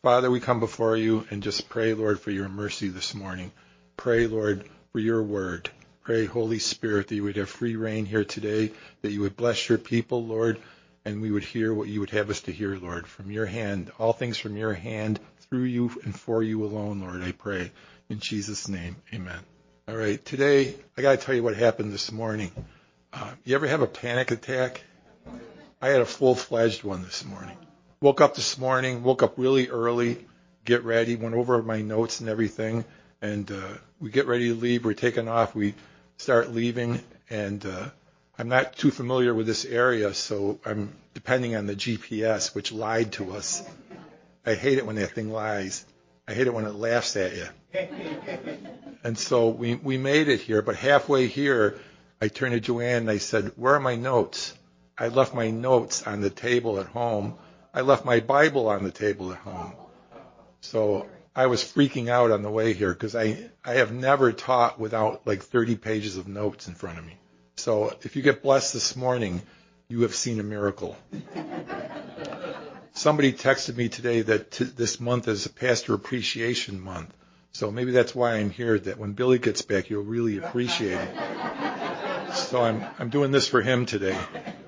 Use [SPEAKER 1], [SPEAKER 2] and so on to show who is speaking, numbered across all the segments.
[SPEAKER 1] Father, we come before you and just pray, Lord, for your mercy this morning. Pray, Lord, for your word. Pray, Holy Spirit, that you would have free reign here today, that you would bless your people, Lord, and we would hear what you would have us to hear, Lord, from your hand, all things from your hand, through you and for you alone, Lord, I pray. In Jesus' name, amen. All right, today, I got to tell you what happened this morning. You ever have a panic attack? I had a full-fledged one this morning. Woke up really early, get ready, went over my notes and everything, and we get ready to leave. We're taking off. We start leaving, and I'm not too familiar with this area, so I'm depending on the GPS, which lied to us. I hate it when that thing lies. I hate it when it laughs at you. And so we made it here, but halfway here, I turned to Joanne and I said, "Where are my notes?" I left my notes on the table at home. I left my Bible on the table at home. So I was freaking out on the way here because I have never taught without like 30 pages of notes in front of me. So if you get blessed this morning, you have seen a miracle. Somebody texted me today that this month is a Pastor Appreciation Month. So maybe that's why I'm here, that when Billy gets back, you'll really appreciate it. So I'm doing this for him today.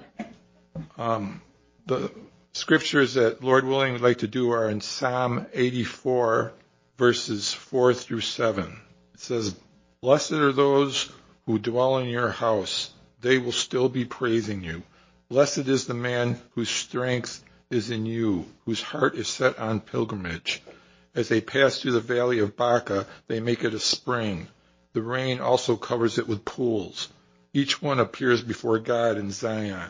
[SPEAKER 1] The scriptures that, Lord willing, we'd like to do are in Psalm 84, verses 4 through 7. It says, "Blessed are those who dwell in your house. They will still be praising you. Blessed is the man whose strength is in you, whose heart is set on pilgrimage. As they pass through the valley of Baca, they make it a spring. The rain also covers it with pools. Each one appears before God in Zion."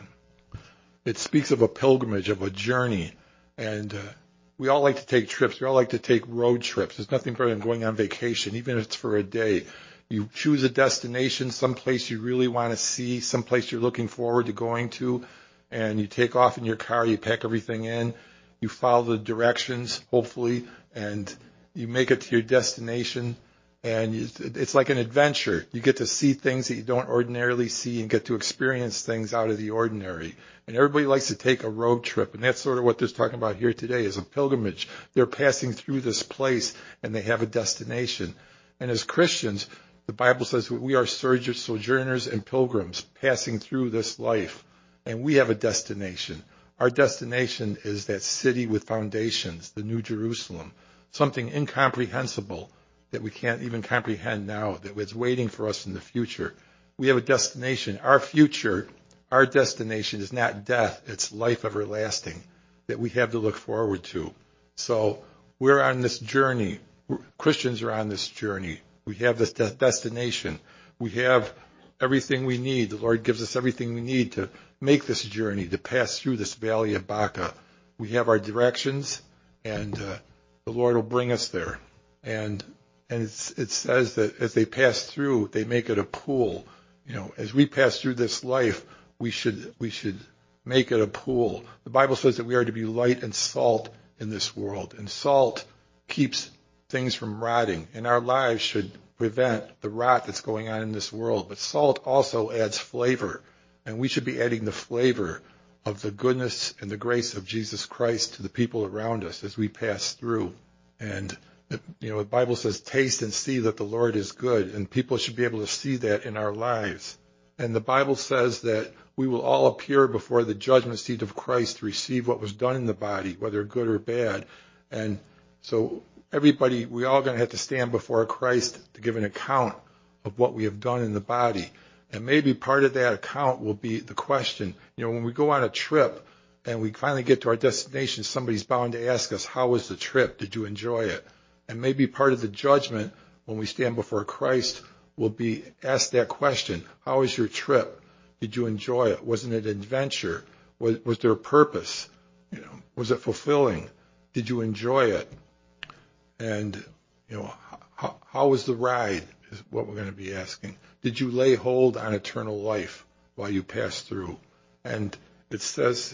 [SPEAKER 1] It speaks of a pilgrimage, of a journey, and we all like to take trips. We all like to take road trips. There's nothing better than going on vacation, even if it's for a day. You choose a destination, someplace you really want to see, someplace you're looking forward to going to, and you take off in your car, you pack everything in, you follow the directions, hopefully, and you make it to your destination. And it's like an adventure. You get to see things that you don't ordinarily see and get to experience things out of the ordinary. And everybody likes to take a road trip. And that's sort of what they're talking about here today, is a pilgrimage. They're passing through this place and they have a destination. And as Christians, the Bible says we are sojourners and pilgrims passing through this life. And we have a destination. Our destination is that city with foundations, the New Jerusalem, something incomprehensible that we can't even comprehend now, that is waiting for us in the future. We have a destination. Our future, our destination is not death, it's life everlasting that we have to look forward to. So we're on this journey. Christians are on this journey. We have this destination. We have everything we need. The Lord gives us everything we need to make this journey, to pass through this valley of Baca. We have our directions, and the Lord will bring us there. And it says that as they pass through, they make it a pool. You know, as we pass through this life, we should make it a pool. The Bible says that we are to be light and salt in this world, and salt keeps things from rotting, and our lives should prevent the rot that's going on in this world. But salt also adds flavor, and we should be adding the flavor of the goodness and the grace of Jesus Christ to the people around us as we pass through. And you know, the Bible says, "Taste and see that the Lord is good," and people should be able to see that in our lives. And the Bible says that we will all appear before the judgment seat of Christ to receive what was done in the body, whether good or bad. And so everybody, we all going to have to stand before Christ to give an account of what we have done in the body. And maybe part of that account will be the question, you know, when we go on a trip and we finally get to our destination, somebody's bound to ask us, "How was the trip? Did you enjoy it?" And maybe part of the judgment when we stand before Christ will be asked that question. How was your trip? Did you enjoy it? Wasn't it an adventure? Was there a purpose? You know, was it fulfilling? Did you enjoy it? And, you know, how was the ride is what we're going to be asking. Did you lay hold on eternal life while you passed through? And it says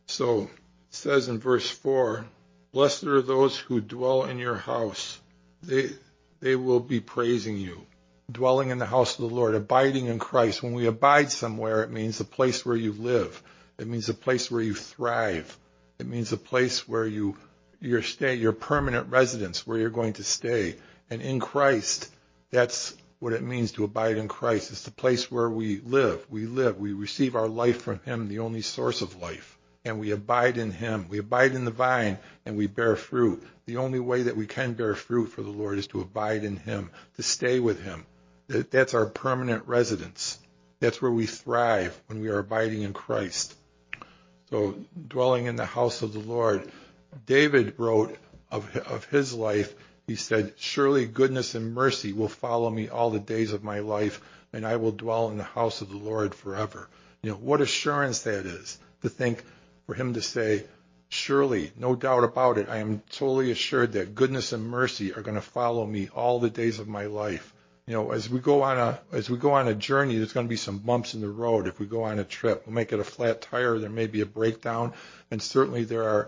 [SPEAKER 1] in verse 4, "Blessed are those who dwell in your house. They will be praising you." Dwelling in the house of the Lord, abiding in Christ. When we abide somewhere, it means the place where you live. It means the place where you thrive. It means the place where you your permanent residence, where you're going to stay. And in Christ, that's what it means to abide in Christ. It's the place where we live. We receive our life from him, the only source of life. And we abide in him. We abide in the vine, and we bear fruit. The only way that we can bear fruit for the Lord is to abide in him, to stay with him. That's our permanent residence. That's where we thrive, when we are abiding in Christ. So, dwelling in the house of the Lord. David wrote of his life, he said, surely goodness and mercy will follow me all the days of my life, and I will dwell in the house of the Lord forever. What assurance that is, to think, for him to say, surely, no doubt about it, I am totally assured that goodness and mercy are going to follow me all the days of my life. As we go on a journey, there's going to be some bumps in the road. If we go on a trip, we'll make it a flat tire, there may be a breakdown, and certainly there are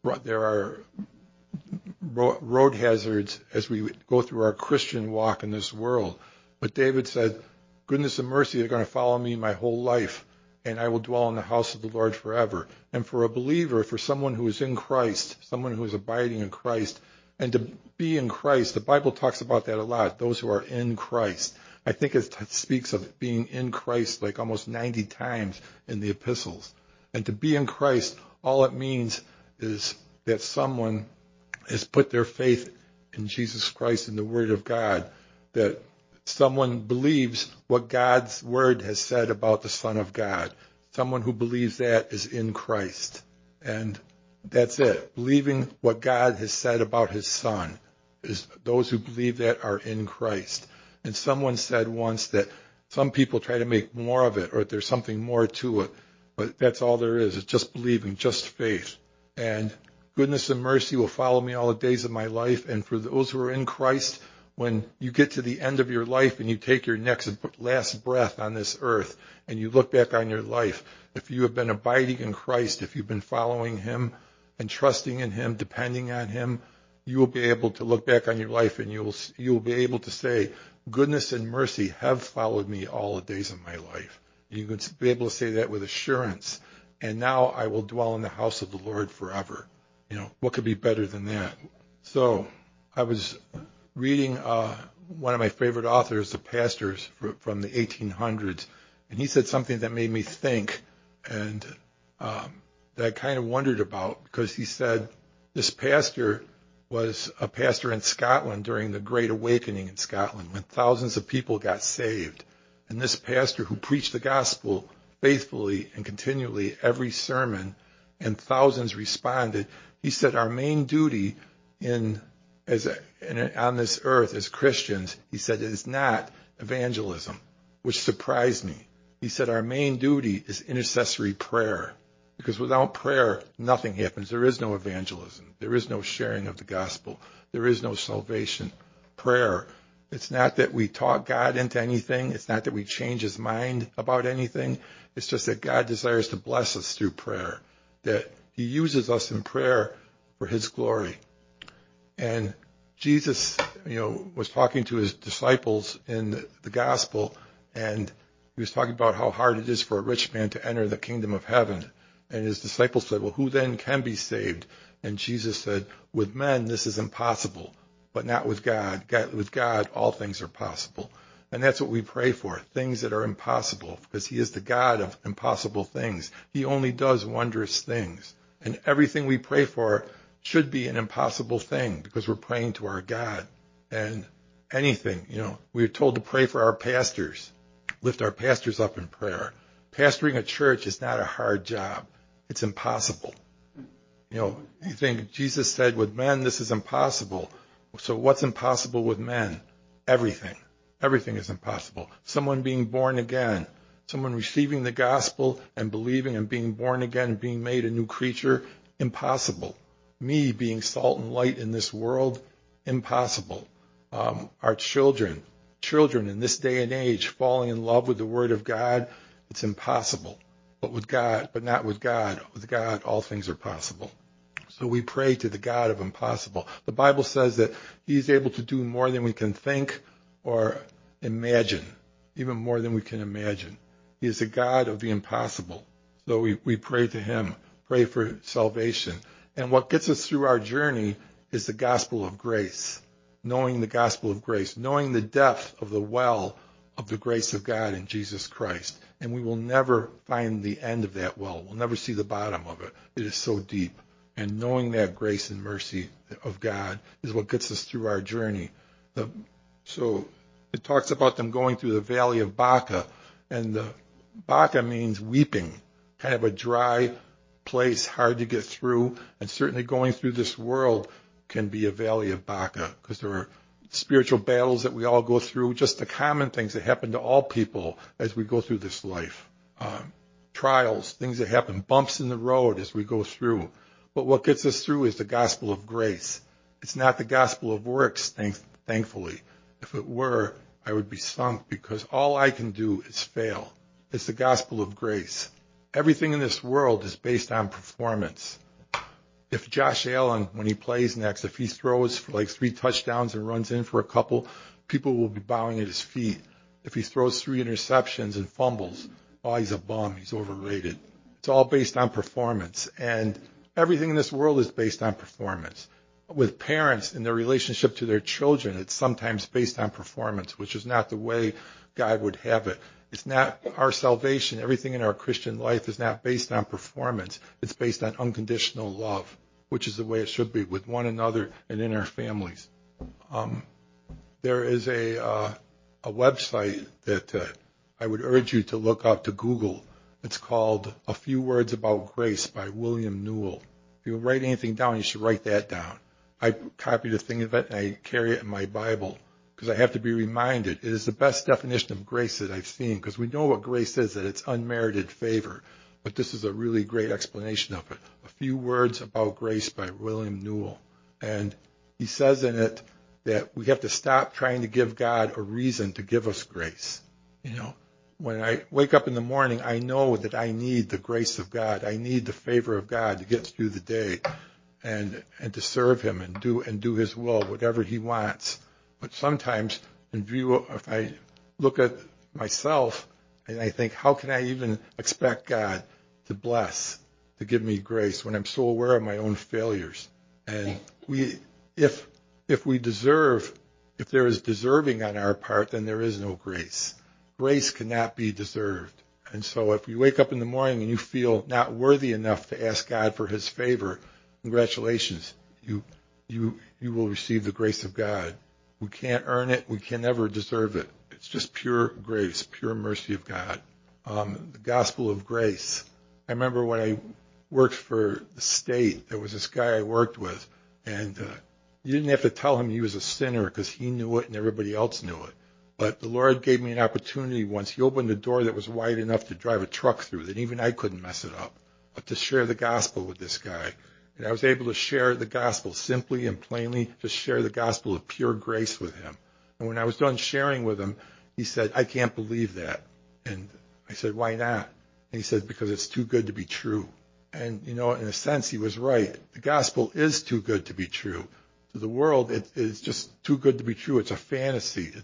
[SPEAKER 1] road hazards as we go through our Christian walk in this world. But David said, goodness and mercy are going to follow me my whole life, and I will dwell in the house of the Lord forever. And for a believer, for someone who is in Christ, someone who is abiding in Christ, and to be in Christ, the Bible talks about that a lot, those who are in Christ. I think it speaks of being in Christ like almost 90 times in the epistles. And to be in Christ, all it means is that someone has put their faith in Jesus Christ and the Word of God, that someone believes what God's Word has said about the Son of God. Someone who believes that is in Christ. And that's it. Believing what God has said about his Son. Is those who believe that are in Christ. And someone said once that some people try to make more of it, or there's something more to it. But that's all there is. It's just believing, just faith. And goodness and mercy will follow me all the days of my life. And for those who are in Christ, when you get to the end of your life and you take your last breath on this earth and you look back on your life, if you have been abiding in Christ, if you've been following him and trusting in him, depending on him, you will be able to look back on your life and you will be able to say, goodness and mercy have followed me all the days of my life. You can be able to say that with assurance. And now I will dwell in the house of the Lord forever. What could be better than that? So I was reading one of my favorite authors, the pastors from the 1800s, and he said something that made me think, and that I kind of wondered about, because he said this pastor was a pastor in Scotland during the Great Awakening in Scotland, when thousands of people got saved. And this pastor who preached the gospel faithfully and continually every sermon, and thousands responded, he said our main duty on this earth as Christians, he said, is not evangelism, which surprised me. He said our main duty is intercessory prayer, because without prayer, nothing happens. There is no evangelism. There is no sharing of the gospel. There is no salvation. Prayer. It's not that we talk God into anything. It's not that we change his mind about anything. It's just that God desires to bless us through prayer, that he uses us in prayer for his glory. And Jesus, was talking to his disciples in the gospel, and he was talking about how hard it is for a rich man to enter the kingdom of heaven. And his disciples said, well, who then can be saved? And Jesus said, with men, this is impossible, but not with God. With God, all things are possible. And that's what we pray for, things that are impossible, because he is the God of impossible things. He only does wondrous things. And everything we pray for should be an impossible thing, because we're praying to our God. And anything, we're told to pray for our pastors, lift our pastors up in prayer. Pastoring a church is not a hard job. It's impossible. You think Jesus said, with men, this is impossible. So what's impossible with men? Everything. Everything is impossible. Someone being born again, someone receiving the gospel and believing and being born again and being made a new creature, impossible. Me being salt and light in this world, impossible. Our children in this day and age falling in love with the Word of God, it's impossible. But not with God. With God, all things are possible. So we pray to the God of impossible. The Bible says that he's able to do more than we can think or imagine, even more than we can imagine. He is a God of the impossible. So we pray to him, pray for salvation. And what gets us through our journey is the gospel of grace, knowing the gospel of grace, knowing the depth of the well of the grace of God in Jesus Christ. And we will never find the end of that well. We'll never see the bottom of it. It is so deep. And knowing that grace and mercy of God is what gets us through our journey. So it talks about them going through the valley of Baca, and the Baca means weeping, kind of a dry place, hard to get through, and certainly going through this world can be a valley of Baca, because there are spiritual battles that we all go through, just the common things that happen to all people as we go through this life. Trials, things that happen, bumps in the road as we go through. But what gets us through is the gospel of grace. It's not the gospel of works, thankfully. If it were, I would be sunk, because all I can do is fail. It's the gospel of grace. Everything in this world is based on performance. If Josh Allen, when he plays next, if he throws for like 3 touchdowns and runs in for a couple, people will be bowing at his feet. If he throws 3 interceptions and fumbles, oh, he's a bum, he's overrated. It's all based on performance. And everything in this world is based on performance. With parents and their relationship to their children, it's sometimes based on performance, which is not the way God would have it. It's not our salvation. Everything in our Christian life is not based on performance. It's based on unconditional love, which is the way it should be with one another and in our families. There is a website that I would urge you to look up, to Google. It's called A Few Words About Grace by William Newell. If you write anything down, you should write that down. I copied a thing of it and I carry it in my Bible because I have to be reminded. It is the best definition of grace that I've seen, because we know what grace is, that it's unmerited favor. But this is a really great explanation of it. A Few Words About Grace by William Newell. And he says in it that we have to stop trying to give God a reason to give us grace. You know, when I wake up in the morning, I know that I need the grace of God. I need the favor of God to get through the day and to serve him and do his will, whatever he wants. But sometimes if I look at myself and I think, how can I even expect God to bless, to give me grace when I'm so aware of my own failures? And if there is deserving on our part, then there is no grace. Grace cannot be deserved. And so if you wake up in the morning and you feel not worthy enough to ask God for his favor, congratulations, you will receive the grace of God. We can't earn it. We can never deserve it. It's just pure grace, pure mercy of God. The gospel of grace. I remember when I worked for the state, there was this guy I worked with, and you didn't have to tell him he was a sinner because he knew it and everybody else knew it. But the Lord gave me an opportunity once. He opened a door that was wide enough to drive a truck through, that even I couldn't mess it up, but to share the gospel with this guy. And I was able to share the gospel simply and plainly, just share the gospel of pure grace with him. And when I was done sharing with him, he said, I can't believe that. And I said, why not? And he said, because it's too good to be true. And, in a sense, he was right. The gospel is too good to be true. To the world, it's just too good to be true. It's a fantasy.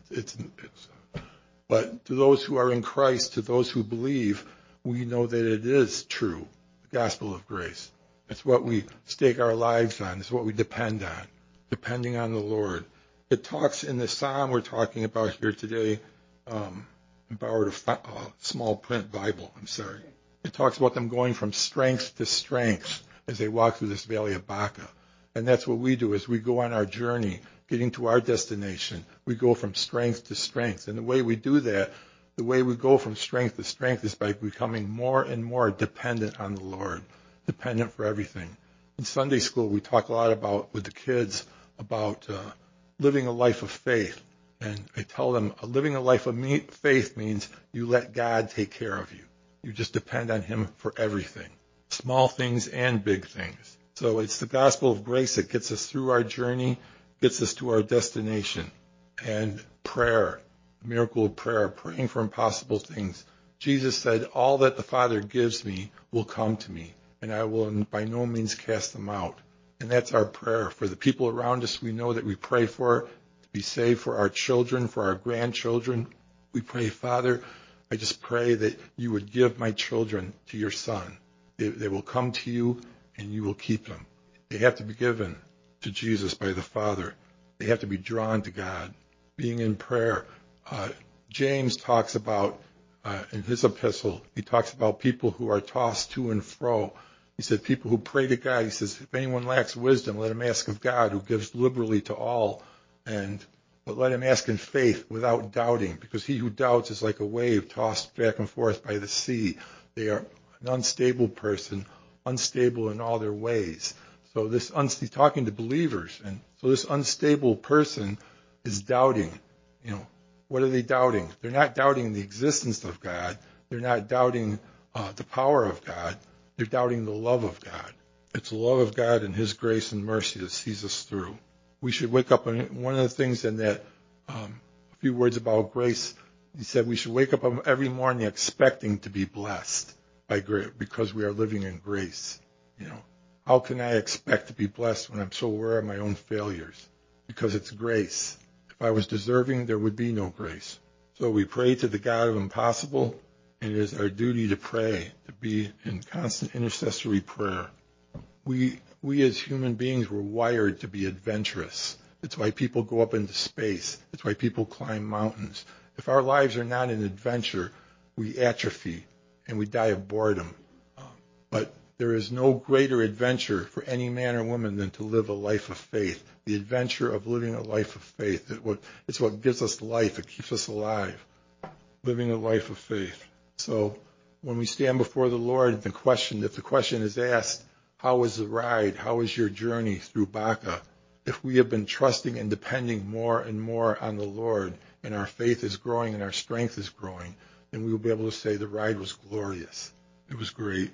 [SPEAKER 1] But to those who are in Christ, to those who believe, we know that it is true, the gospel of grace. It's what we stake our lives on. It's what we depend on, depending on the Lord. It talks in the psalm we're talking about here today. I borrowed a small print Bible. It talks about them going from strength to strength as they walk through this valley of Baca. And that's what we do as we go on our journey, getting to our destination. We go from strength to strength. And the way we do that, the way we go from strength to strength, is by becoming more and more dependent on the Lord, dependent for everything. In Sunday school, we talk a lot with the kids about living a life of faith. And I tell them living a life of faith means you let God take care of you. You just depend on him for everything, small things and big things. So it's the gospel of grace that gets us through our journey, gets us to our destination. And prayer, the miracle of prayer, praying for impossible things. Jesus said, all that the Father gives me will come to me, and I will by no means cast them out. And that's our prayer. For the people around us we know that we pray for, to be saved, for our children, for our grandchildren. We pray, Father, I just pray that you would give my children to your Son. They will come to you, and you will keep them. They have to be given to Jesus by the Father. They have to be drawn to God. Being in prayer. James talks about, in his epistle, he talks about people who are tossed to and fro. He said people who pray to God, he says, if anyone lacks wisdom, let him ask of God, who gives liberally to all. But let him ask in faith without doubting, because he who doubts is like a wave tossed back and forth by the sea. They are an unstable person, unstable in all their ways. So he's talking to believers, and so this unstable person is doubting. What are they doubting? They're not doubting the existence of God. They're not doubting the power of God. They're doubting the love of God. It's the love of God and His grace and mercy that sees us through. We should wake up, and one of the things in that, a few words about grace, he said we should wake up every morning expecting to be blessed by grace, because we are living in grace. How can I expect to be blessed when I'm so aware of my own failures? Because it's grace. If I was deserving, there would be no grace. So we pray to the God of impossible, and it is our duty to pray, to be in constant intercessory prayer. We as human beings were wired to be adventurous. It's why people go up into space. It's why people climb mountains. If our lives are not an adventure, we atrophy and we die of boredom. But there is no greater adventure for any man or woman than to live a life of faith. The adventure of living a life of faith. It's what gives us life. It keeps us alive. Living a life of faith. So when we stand before the Lord, if the question is asked, how is the ride? How is your journey through Baca? If we have been trusting and depending more and more on the Lord, and our faith is growing and our strength is growing, then we will be able to say the ride was glorious. It was great.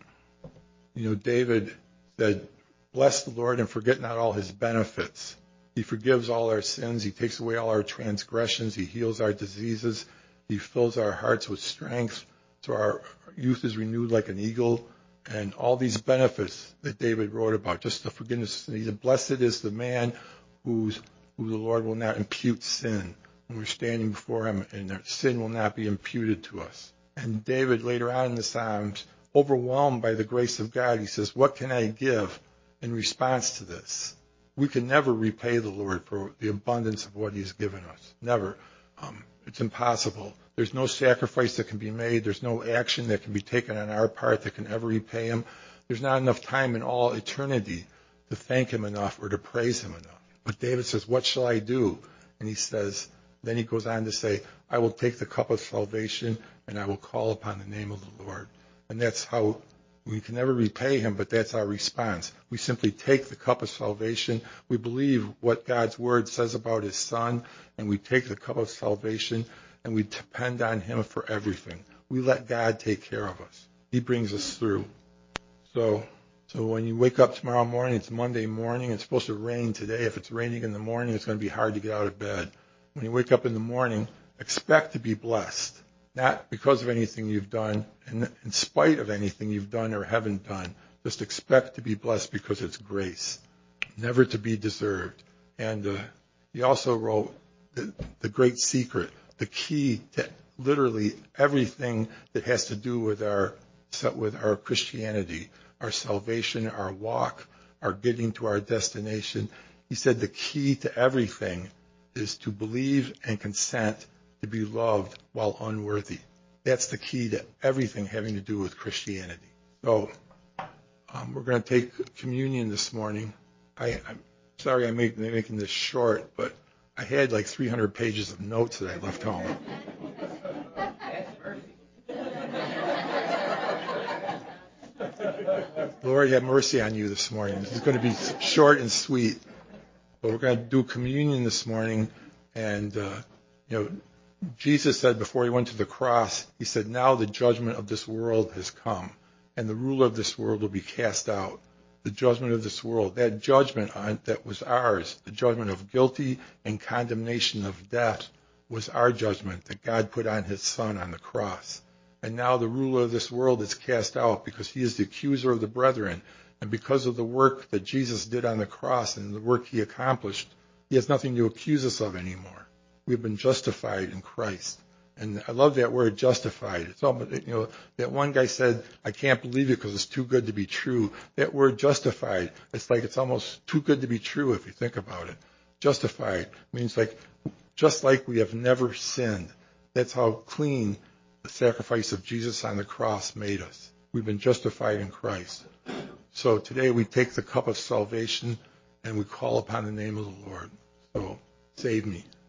[SPEAKER 1] David said, bless the Lord and forget not all His benefits. He forgives all our sins. He takes away all our transgressions. He heals our diseases. He fills our hearts with strength. So our youth is renewed like an eagle. And all these benefits that David wrote about, just the forgiveness. He said, blessed is the man who the Lord will not impute sin when we're standing before Him, and their sin will not be imputed to us. And David, later on in the Psalms, overwhelmed by the grace of God, he says, what can I give in response to this? We can never repay the Lord for the abundance of what He's given us. Never. It's impossible. There's no sacrifice that can be made. There's no action that can be taken on our part that can ever repay Him. There's not enough time in all eternity to thank Him enough or to praise Him enough. But David says, what shall I do? And he says, then he goes on to say, I will take the cup of salvation and I will call upon the name of the Lord. And that's how we can never repay Him, but that's our response. We simply take the cup of salvation. We believe what God's Word says about His Son, and we take the cup of salvation and we depend on Him for everything. We let God take care of us. He brings us through. So when you wake up tomorrow morning, it's Monday morning. It's supposed to rain today. If it's raining in the morning, it's going to be hard to get out of bed. When you wake up in the morning, expect to be blessed. Not because of anything you've done, and in spite of anything you've done or haven't done. Just expect to be blessed because it's grace, never to be deserved. And he also wrote the great secret, the key to literally everything that has to do with our Christianity, our salvation, our walk, our getting to our destination. He said the key to everything is to believe and consent to be loved while unworthy. That's the key to everything having to do with Christianity. So we're going to take communion this morning. I'm sorry I'm making this short, but I had like 300 pages of notes that I left home. Lord, have mercy on you this morning. This is going to be short and sweet, but we're going to do communion this morning. And, Jesus said before He went to the cross, He said, now the judgment of this world has come, and the ruler of this world will be cast out. The judgment of this world, that judgment that was ours, the judgment of guilty and condemnation of death was our judgment that God put on His Son on the cross. And now the ruler of this world is cast out because he is the accuser of the brethren. And because of the work that Jesus did on the cross and the work He accomplished, He has nothing to accuse us of anymore. We have been justified in Christ. And I love that word justified. It's almost, that one guy said, I can't believe it because it's too good to be true. That word justified, it's like it's almost too good to be true if you think about it. Justified means just like we have never sinned. That's how clean the sacrifice of Jesus on the cross made us. We've been justified in Christ. So today we take the cup of salvation and we call upon the name of the Lord. So save me.